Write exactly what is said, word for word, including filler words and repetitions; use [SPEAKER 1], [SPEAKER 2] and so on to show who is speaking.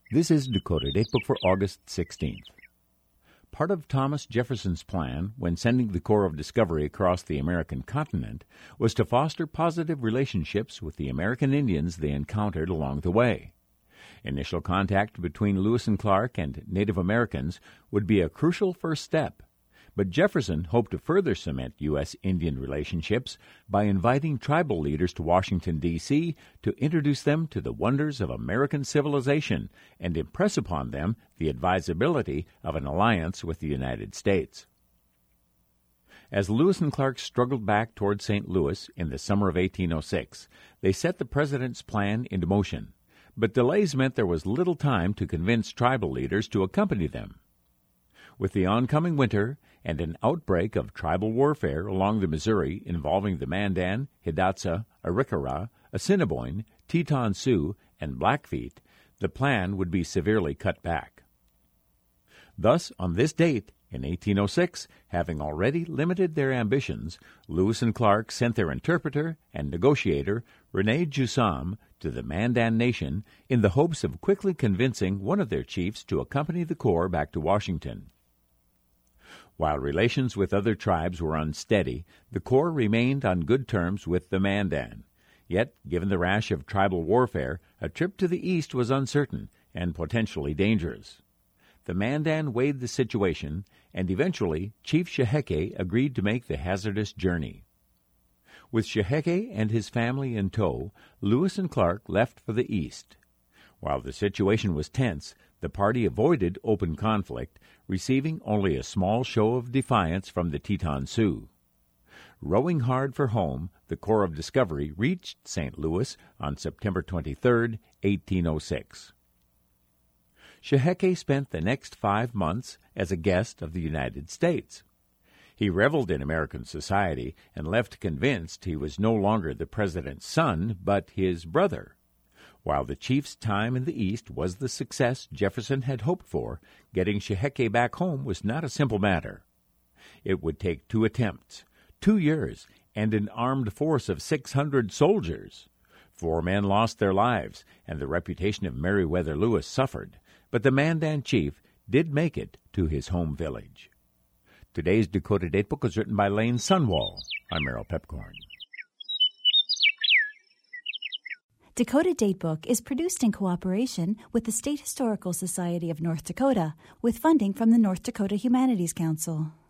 [SPEAKER 1] This is Dakota Datebook for August sixteenth. Part of Thomas Jefferson's plan when sending the Corps of Discovery across the American continent was to foster positive relationships with the American Indians they encountered along the way. Initial contact between Lewis and Clark and Native Americans would be a crucial first step, but Jefferson hoped to further cement U S Indian relationships by inviting tribal leaders to Washington, D C to introduce them to the wonders of American civilization and impress upon them the advisability of an alliance with the United States. As Lewis and Clark struggled back toward Saint Louis in the summer of eighteen oh six, they set the president's plan into motion, but delays meant there was little time to convince tribal leaders to accompany them. With the oncoming winter and an outbreak of tribal warfare along the Missouri involving the Mandan, Hidatsa, Arikara, Assiniboine, Teton Sioux, and Blackfeet, the plan would be severely cut back. Thus, on this date, in eighteen oh six, having already limited their ambitions, Lewis and Clark sent their interpreter and negotiator, Rene Jusam, to the Mandan Nation in the hopes of quickly convincing one of their chiefs to accompany the Corps back to Washington. While relations with other tribes were unsteady, the Corps remained on good terms with the Mandan. Yet, given the rash of tribal warfare, a trip to the east was uncertain and potentially dangerous. The Mandan weighed the situation, and eventually Chief Sheheke agreed to make the hazardous journey. With Sheheke and his family in tow, Lewis and Clark left for the east. While the situation was tense, the party avoided open conflict, receiving only a small show of defiance from the Teton Sioux. Rowing hard for home, the Corps of Discovery reached Saint Louis on September twenty-third, eighteen oh six. Sheheke spent the next five months as a guest of the United States. He reveled in American society and left convinced he was no longer the president's son, but his brother. While the chief's time in the East was the success Jefferson had hoped for, getting Sheheke back home was not a simple matter. It would take two attempts, two years, and an armed force of six hundred soldiers. Four men lost their lives, and the reputation of Meriwether Lewis suffered, but the Mandan chief did make it to his home village. Today's Dakota Datebook was written by Lane Sunwall. I'm Merrill Pepcorn.
[SPEAKER 2] Dakota Datebook is produced in cooperation with the State Historical Society of North Dakota with funding from the North Dakota Humanities Council.